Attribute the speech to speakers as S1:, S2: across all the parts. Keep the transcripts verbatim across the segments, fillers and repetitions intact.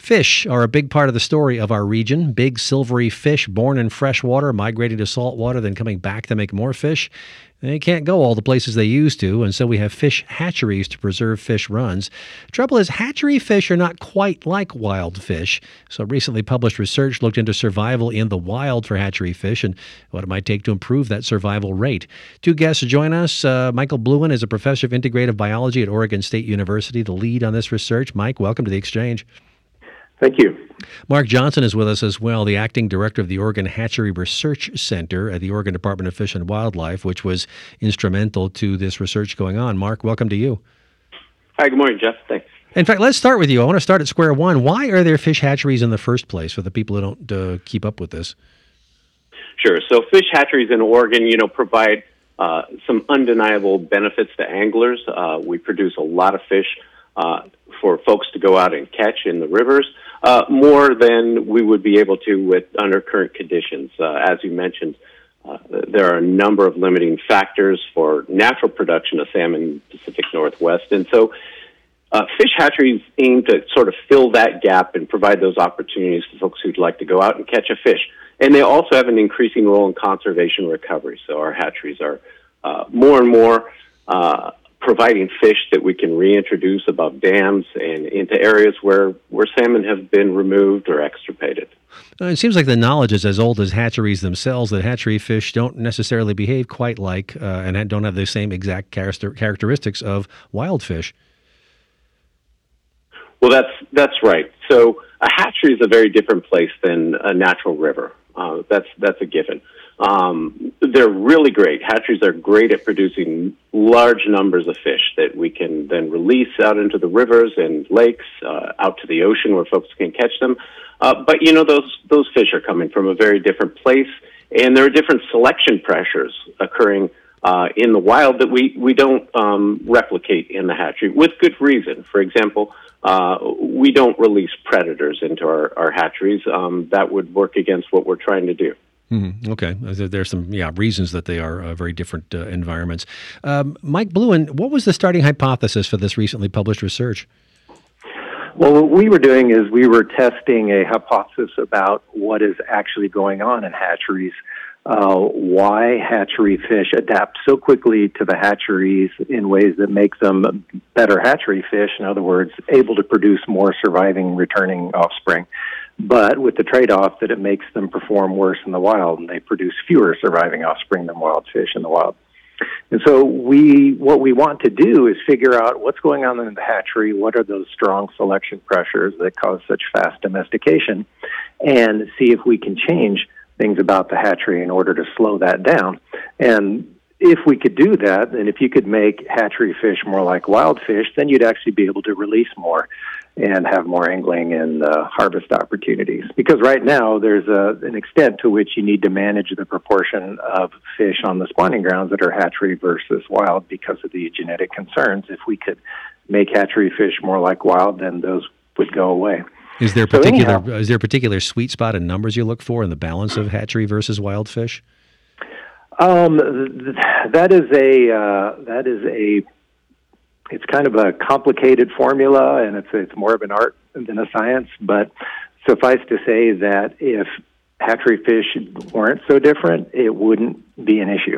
S1: Fish are a big part of the story of our region. Big silvery fish born in fresh water, migrating to salt water, then coming back to make more fish. They can't go all the places they used to, and so we have fish hatcheries to preserve fish runs. Trouble is, hatchery fish are not quite like wild fish. So recently published research looked into survival in the wild for hatchery fish and what it might take to improve that survival rate. Two guests join us. Uh, Michael Bluin is a professor of integrative biology at Oregon State University, the lead on this research. Mike, welcome to the Exchange.
S2: Thank you.
S1: Mark Johnson is with us as well, the acting director of the Oregon Hatchery Research Center at the Oregon Department of Fish and Wildlife, which was instrumental to this research going on. Mark, welcome to you.
S2: Hi, good morning, Jeff. Thanks.
S1: In fact, let's start with you. I want to start at square one. Why are there fish hatcheries in the first place for the people who don't uh, keep up with this?
S2: Sure. So fish hatcheries in Oregon, you know, provide uh, some undeniable benefits to anglers. Uh, we produce a lot of fish uh, for folks to go out and catch in the rivers. Uh, more than we would be able to with under current conditions. Uh, as you mentioned, uh, there are a number of limiting factors for natural production of salmon in the Pacific Northwest. And so uh, fish hatcheries aim to sort of fill that gap and provide those opportunities for folks who'd like to go out and catch a fish. And they also have an increasing role in conservation recovery. So our hatcheries are uh, more and more uh, providing fish that we can reintroduce above dams and into areas where, where salmon have been removed or extirpated.
S1: Uh, it seems like the knowledge is as old as hatcheries themselves, that hatchery fish don't necessarily behave quite like uh, and don't have the same exact character- characteristics of wild fish.
S2: Well, that's that's right. So a hatchery is a very different place than a natural river. Uh, that's that's a given. Um, they're really great. Hatcheries are great at producing large numbers of fish that we can then release out into the rivers and lakes, uh, out to the ocean where folks can catch them. Uh, but, you know, those those fish are coming from a very different place, and there are different selection pressures occurring uh, in the wild that we, we don't um, replicate in the hatchery, with good reason. For example, uh, we don't release predators into our, our hatcheries. Um, that would work against what we're trying to do.
S1: Mm-hmm. Okay. There's some yeah reasons that they are uh, very different uh, environments. Um, Mike Bluin, what was the starting hypothesis for this recently published research?
S3: Well, what we were doing is we were testing a hypothesis about what is actually going on in hatcheries, uh, why hatchery fish adapt so quickly to the hatcheries in ways that make them better hatchery fish, in other words, able to produce more surviving, returning offspring, but with the trade-off that it makes them perform worse in the wild, and they produce fewer surviving offspring than wild fish in the wild. And so we, what we want to do is figure out what's going on in the hatchery, what are those strong selection pressures that cause such fast domestication, and see if we can change things about the hatchery in order to slow that down. And if we could do that, and if you could make hatchery fish more like wild fish, then you'd actually be able to release more and have more angling and uh, harvest opportunities. Because right now, there's a, an extent to which you need to manage the proportion of fish on the spawning grounds that are hatchery versus wild because of the genetic concerns. If we could make hatchery fish more like wild, then those would go away.
S1: Is there a
S3: So
S1: particular
S3: anyhow,
S1: is there a particular sweet spot in numbers you look for in the balance of hatchery versus wild fish?
S3: Um, th- that is a uh, that is a it's kind of a complicated formula, and it's it's more of an art than a science. But suffice to say that if hatchery fish weren't so different, it wouldn't be an issue.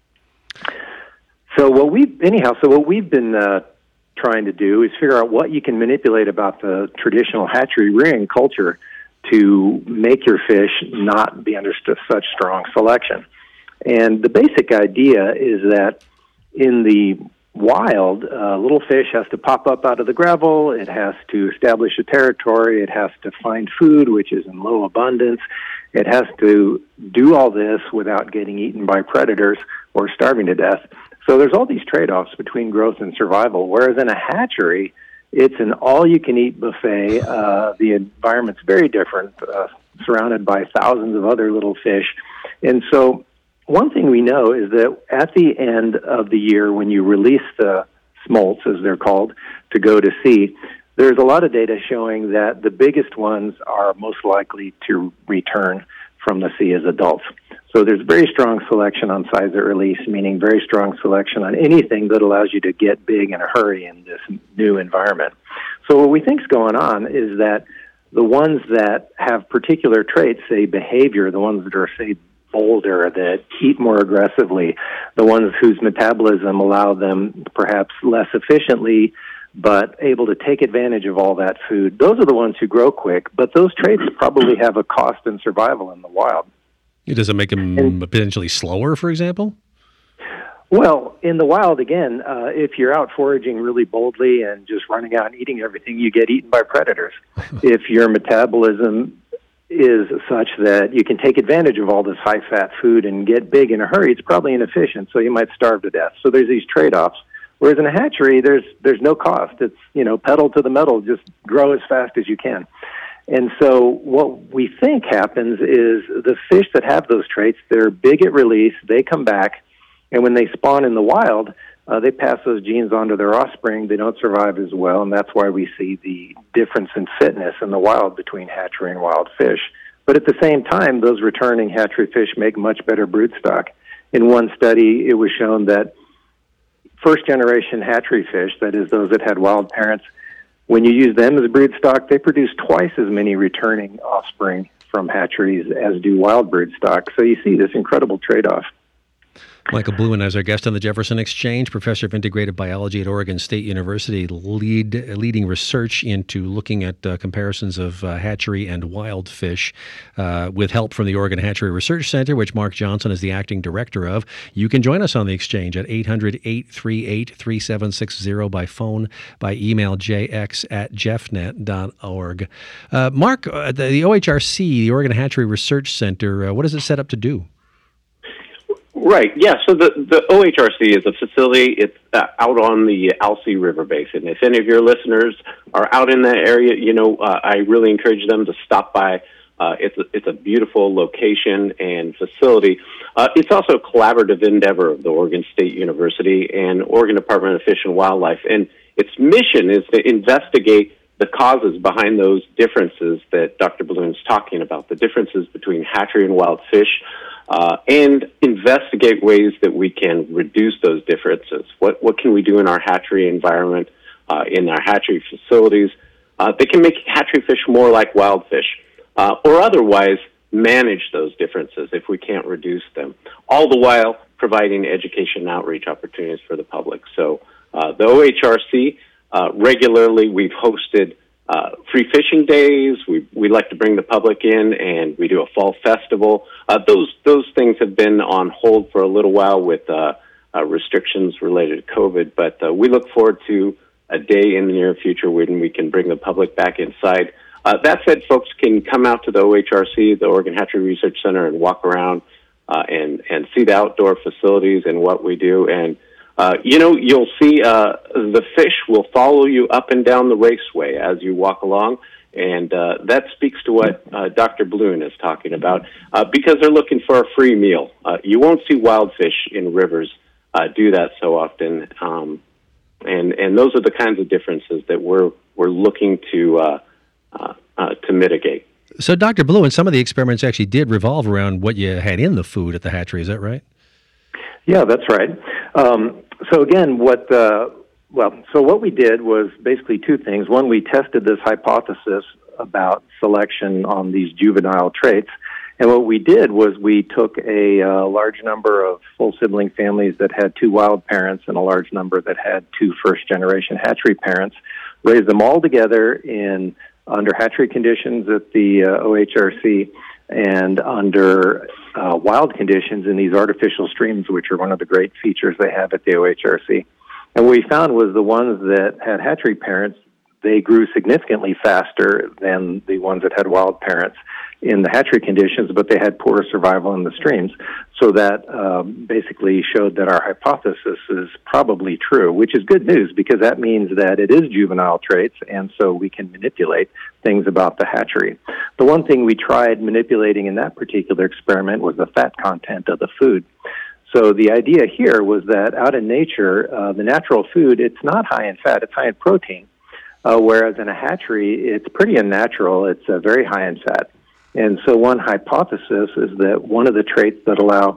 S3: So what we anyhow, so what we've been uh, trying to do is figure out what you can manipulate about the traditional hatchery rearing culture to make your fish not be under st- such strong selection. And the basic idea is that in the wild, uh, little fish has to pop up out of the gravel, it has to establish a territory, it has to find food, which is in low abundance, it has to do all this without getting eaten by predators or starving to death. So there's all these trade-offs between growth and survival, whereas in a hatchery, it's an all-you-can-eat buffet. Uh, the environment's very different, uh, surrounded by thousands of other little fish. And so one thing we know is that at the end of the year, when you release the smolts, as they're called, to go to sea, there's a lot of data showing that the biggest ones are most likely to return from the sea as adults. So there's very strong selection on size at release, meaning very strong selection on anything that allows you to get big in a hurry in this new environment. So what we think is going on is that The ones that have particular traits, say behavior, the ones that are, say, bolder, that eat more aggressively, the ones whose metabolism allow them perhaps less efficiently, but able to take advantage of all that food, those are the ones who grow quick, but those traits probably have a cost in survival in the wild.
S1: Does it make them and, potentially slower, for example?
S3: Well, in the wild, again, uh, if you're out foraging really boldly and just running out and eating everything, you get eaten by predators. If your metabolism is such that you can take advantage of all this high-fat food and get big in a hurry, it's probably inefficient, so you might starve to death. So there's these trade-offs. Whereas in a hatchery, there's there's no cost. It's, you know, pedal to the metal, just grow as fast as you can. And so what we think happens is the fish that have those traits, they're big at release, they come back, and when they spawn in the wild, uh, they pass those genes on to their offspring. They don't survive as well, and that's why we see the difference in fitness in the wild between hatchery and wild fish. But at the same time, those returning hatchery fish make much better brood stock. In one study, it was shown that first-generation hatchery fish, that is those that had wild parents, when you use them as brood stock, they produce twice as many returning offspring from hatcheries as do wild brood stock. So you see this incredible trade-off.
S1: Michael Bluin is our guest on the Jefferson Exchange, professor of integrative biology at Oregon State University, lead, leading research into looking at uh, comparisons of uh, hatchery and wild fish uh, with help from the Oregon Hatchery Research Center, which Mark Johnson is the acting director of. You can join us on the Exchange at eight hundred, eight three eight, three seven six zero by phone, by email, j x at jeffnet dot org. Uh, Mark, uh, the, the O H R C, the Oregon Hatchery Research Center, uh, what is it set up to do?
S2: Right, yeah, so the, the O H R C is a facility. It's uh, out on the Alsea River Basin. If any of your listeners are out in that area, you know, uh, I really encourage them to stop by. Uh, it's, a, it's a beautiful location and facility. Uh, it's also a collaborative endeavor of the Oregon State University and Oregon Department of Fish and Wildlife, and its mission is to investigate the causes behind those differences that Doctor Bluin's talking about, the differences between hatchery and wild fish, Uh, and investigate ways that we can reduce those differences. What what can we do in our hatchery environment, uh, in our hatchery facilities uh, that can make hatchery fish more like wild fish, uh, or otherwise manage those differences if we can't reduce them, all the while providing education and outreach opportunities for the public. So uh, the O H R C, uh, regularly we've hosted Uh, free fishing days. We we like to bring the public in, and we do a fall festival. Uh, those those things have been on hold for a little while with uh, uh, restrictions related to COVID, but uh, we look forward to a day in the near future when we can bring the public back inside. Uh, that said, folks can come out to the O H R C, the Oregon Hatchery Research Center, and walk around uh, and and see the outdoor facilities and what we do. And Uh, you know, you'll see uh, the fish will follow you up and down the raceway as you walk along, and uh, that speaks to what uh, Doctor Bluin is talking about, uh, because they're looking for a free meal. Uh, you won't see wild fish in rivers uh, do that so often, um, and and those are the kinds of differences that we're we're looking to uh, uh, uh, to mitigate.
S1: So, Doctor Bluin, some of the experiments actually did revolve around what you had in the food at the hatchery. Is that right?
S3: Yeah, that's right. Um, so again, what uh, well, so what we did was basically two things. One, we tested this hypothesis about selection on these juvenile traits, and what we did was we took a uh, large number of full sibling families that had two wild parents and a large number that had two first-generation hatchery parents, raised them all together in under hatchery conditions at the uh, O H R C, and under uh, wild conditions in these artificial streams, which are one of the great features they have at the O H R C. And what we found was the ones that had hatchery parents, they grew significantly faster than the ones that had wild parents in the hatchery conditions, but they had poorer survival in the streams. So that um, basically showed that our hypothesis is probably true, which is good news because that means that it is juvenile traits, and so we can manipulate things about the hatchery. The one thing we tried manipulating in that particular experiment was the fat content of the food. So the idea here was that out in nature, uh, the natural food, it's not high in fat, it's high in protein, uh, whereas in a hatchery, it's pretty unnatural, it's uh, very high in fat. And so one hypothesis is that one of the traits that allow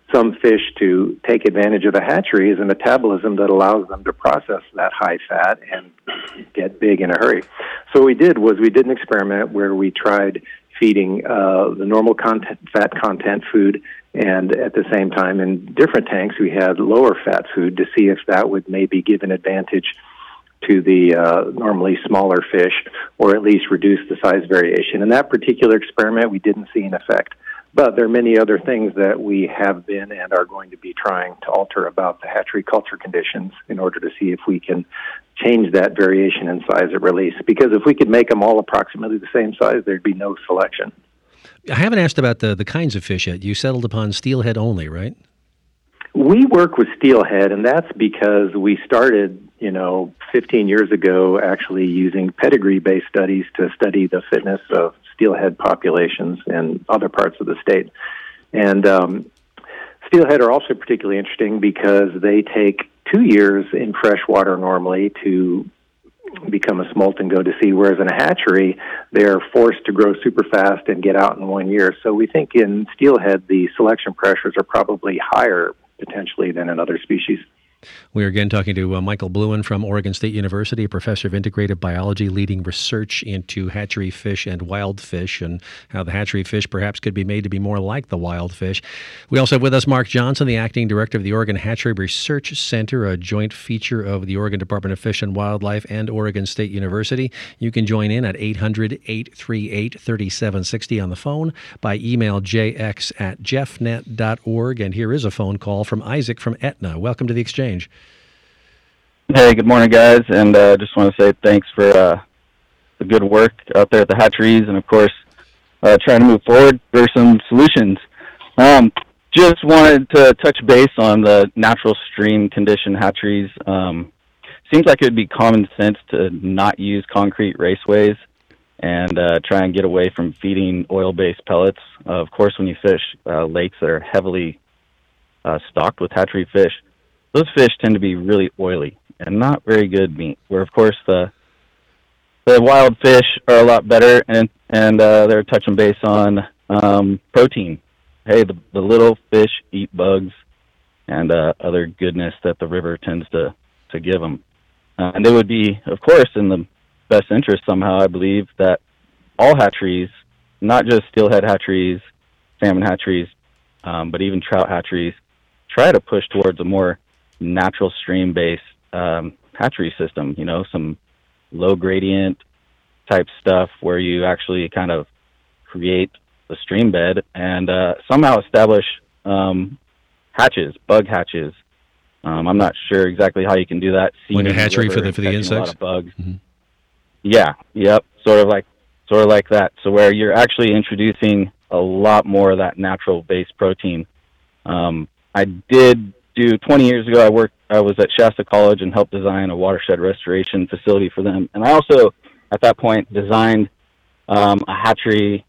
S3: some fish to take advantage of the hatchery is a metabolism that allows them to process that high fat and get big in a hurry. So what we did was we did an experiment where we tried feeding uh, the normal content, fat content food, and at the same time in different tanks we had lower fat food to see if that would maybe give an advantage to the uh, normally smaller fish, or at least reduce the size variation. In that particular experiment, we didn't see an effect. But there are many other things that we have been and are going to be trying to alter about the hatchery culture conditions in order to see if we can change that variation in size at release. Because if we could make them all approximately the same size, there'd be no selection.
S1: I haven't asked about the, the kinds of fish yet. You settled upon steelhead only, right?
S3: We work with steelhead, and that's because we started, you know, fifteen years ago actually using pedigree-based studies to study the fitness of steelhead populations in other parts of the state. And um, steelhead are also particularly interesting because they take two years in fresh water normally to become a smolt and go to sea, whereas in a hatchery, they're forced to grow super fast and get out in one year. So we think in steelhead, the selection pressures are probably higher potentially than in other species.
S1: We are again talking to uh, Michael Bluin from Oregon State University, a professor of integrative biology leading research into hatchery fish and wild fish, and how the hatchery fish perhaps could be made to be more like the wild fish. We also have with us Mark Johnson, the acting director of the Oregon Hatchery Research Center, a joint feature of the Oregon Department of Fish and Wildlife and Oregon State University. You can join in at eight hundred, eight three eight, three seven six zero on the phone, by email j x at jeff net dot org. And here is a phone call from Isaac from Etna. Welcome to the Exchange.
S4: Hey, good morning, guys, and I uh, just want to say thanks for uh, the good work out there at the hatcheries, and of course, uh, trying to move forward for some solutions. Um, just wanted to touch base on the natural stream condition hatcheries. Um, seems like it would be common sense to not use concrete raceways and uh, try and get away from feeding oil-based pellets. Uh, of course, when you fish uh, lakes that are heavily uh, stocked with hatchery fish, those fish tend to be really oily and not very good meat, where, of course, the the wild fish are a lot better, and and uh, they're touching base on um, protein. Hey, the, the little fish eat bugs and uh, other goodness that the river tends to, to give them. Uh, and it would be, of course, in the best interest somehow, I believe, that all hatcheries, not just steelhead hatcheries, salmon hatcheries, um, but even trout hatcheries, try to push towards a more natural stream-based um, hatchery system, you know, some low gradient type stuff where you actually kind of create the stream bed and uh, somehow establish um, hatches, bug hatches. Um, I'm not sure exactly how you can do that.
S1: Like a hatchery for the for the insects.
S4: A lot of bugs.
S1: Mm-hmm.
S4: Yeah. Yep. Sort of like sort of like that. So where you're actually introducing a lot more of that natural based protein. Um, I did. Do twenty years ago, I worked. I was at Shasta College and helped design a watershed restoration facility for them. And I also, at that point, designed um, a hatchery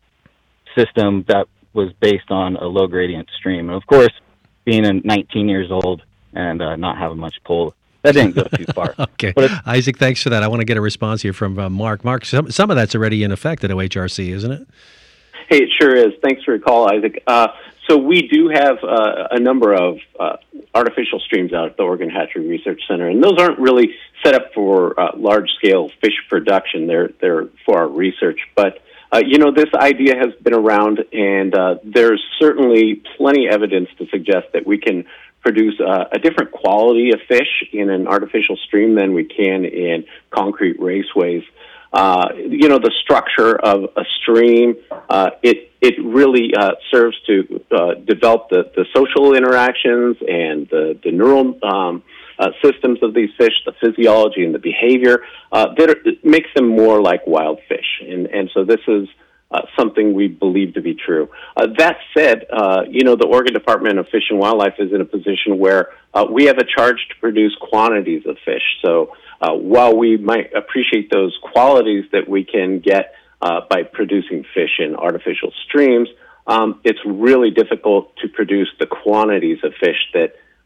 S4: system that was based on a low gradient stream. And of course, being a nineteen years old and uh, not having much pull, that didn't go too far.
S1: Okay, Isaac, thanks for that. I want to get a response here from uh, Mark. Mark, some some of that's already in effect at O H R C, isn't it?
S2: Hey, it sure is. Thanks for your call, Isaac. Uh, so we do have uh, a number of uh, artificial streams out at the Oregon Hatchery Research Center, and those aren't really set up for uh, large-scale fish production. They're they're for our research. But, uh, you know, this idea has been around, and uh, there's certainly plenty of evidence to suggest that we can produce uh, a different quality of fish in an artificial stream than we can in concrete raceways. Uh, you know, the structure of a stream, uh, it it really uh, serves to uh, develop the, the social interactions and the, the neural um, uh, systems of these fish, the physiology and the behavior, uh, that are, it makes them more like wild fish. And, and so this is uh, something we believe to be true. Uh, that said, uh, you know, the Oregon Department of Fish and Wildlife is in a position where uh, we have a charge to produce quantities of fish. So Uh, while we might appreciate those qualities that we can get uh, by producing fish in artificial streams, um, it's really difficult to produce the quantities of fish that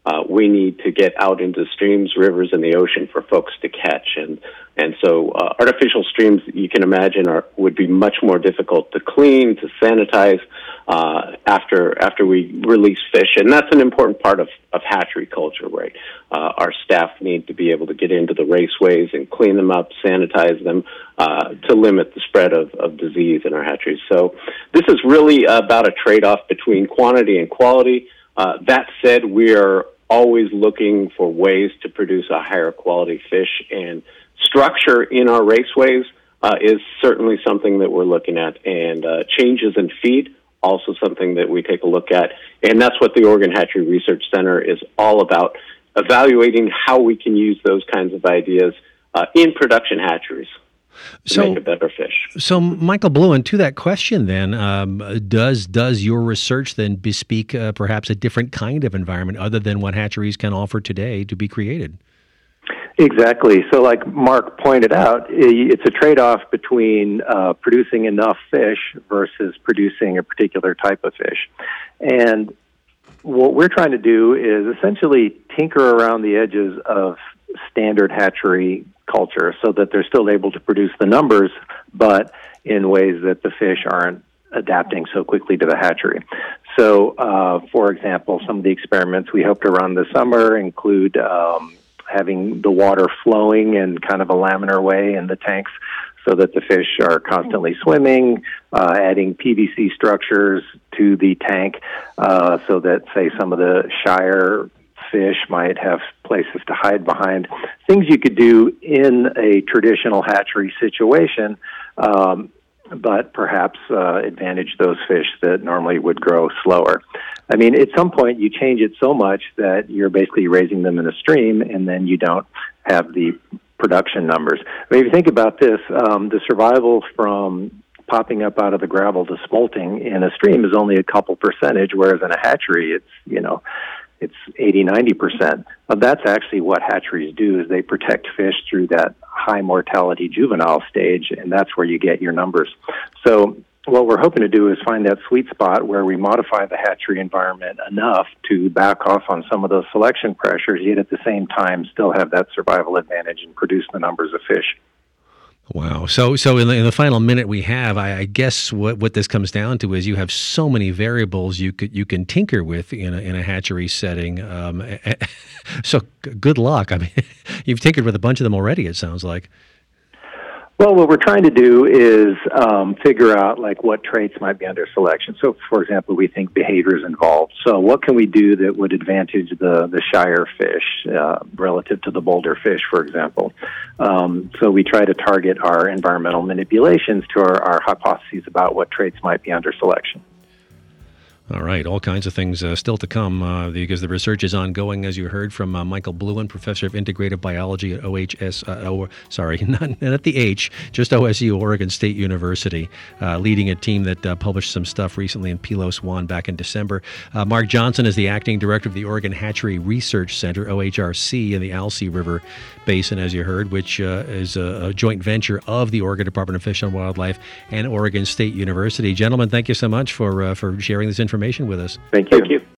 S2: uh, we need to get out into streams, rivers, and the ocean for folks to catch. And and so uh, artificial streams, you can imagine, are would be much more difficult to clean, to sanitize uh, after after we release fish. And that's an important part of, of hatchery culture, right? Uh, our staff need to be able to get into the raceways and clean them up, sanitize them, uh, to limit the spread of, of disease in our hatcheries. So this is really about a trade-off between quantity and quality. Uh, that said, we are always looking for ways to produce a higher quality fish, and structure in our raceways uh, is certainly something that we're looking at, and uh, changes in feed, also something that we take a look at. And that's what the Oregon Hatchery Research Center is all about, evaluating how we can use those kinds of ideas uh, in production hatcheries to
S1: so,
S2: make a better fish.
S1: So, Michael Bluin, to that question then, um, does does your research then bespeak uh, perhaps a different kind of environment other than what hatcheries can offer today to be created?
S3: Exactly. So like Mark pointed out, it's a trade-off between uh, producing enough fish versus producing a particular type of fish. And what we're trying to do is essentially tinker around the edges of standard hatchery culture so that they're still able to produce the numbers, but in ways that the fish aren't adapting so quickly to the hatchery. So, uh, for example, some of the experiments we hope to run this summer include um, having the water flowing in kind of a laminar way in the tanks so that the fish are constantly swimming, uh, adding P V C structures to the tank uh, so that, say, some of the shyer fish might have places to hide behind. Things you could do in a traditional hatchery situation, um, but perhaps uh, advantage those fish that normally would grow slower. I mean, at some point you change it so much that you're basically raising them in a stream, and then you don't have the production numbers. I mean, if you think about this, um, the survival from popping up out of the gravel to smolting in a stream is only a couple percentage, whereas in a hatchery, it's, you know, it's eighty, ninety percent. Uh, that's actually what hatcheries do, is they protect fish through that high mortality juvenile stage, and that's where you get your numbers. So what we're hoping to do is find that sweet spot where we modify the hatchery environment enough to back off on some of those selection pressures, yet at the same time still have that survival advantage and produce the numbers of fish.
S1: Wow. So so in the, in the final minute we have, I, I guess what, what this comes down to is you have so many variables you could you can tinker with in a, in a hatchery setting. Um, so good luck. I mean, you've tinkered with a bunch of them already, it sounds like.
S3: Well, what we're trying to do is um, figure out like what traits might be under selection. So, for example, we think behavior is involved. So what can we do that would advantage the, the shyer fish uh, relative to the bolder fish, for example? Um, so we try to target our environmental manipulations to our, our hypotheses about what traits might be under selection.
S1: All right, all kinds of things uh, still to come uh, because the research is ongoing, as you heard from uh, Michael Bluin, professor of integrative biology at O H S. Uh, o, sorry, not, not the H, just O S U, Oregon State University, uh, leading a team that uh, published some stuff recently in Pelos One back in December. Uh, Mark Johnson is the acting director of the Oregon Hatchery Research Center, O H R C, in the Alsea River Basin, as you heard, which uh, is a, a joint venture of the Oregon Department of Fish and Wildlife and Oregon State University. Gentlemen, thank you so much for uh, for sharing this information with us.
S3: Thank you. Thank you.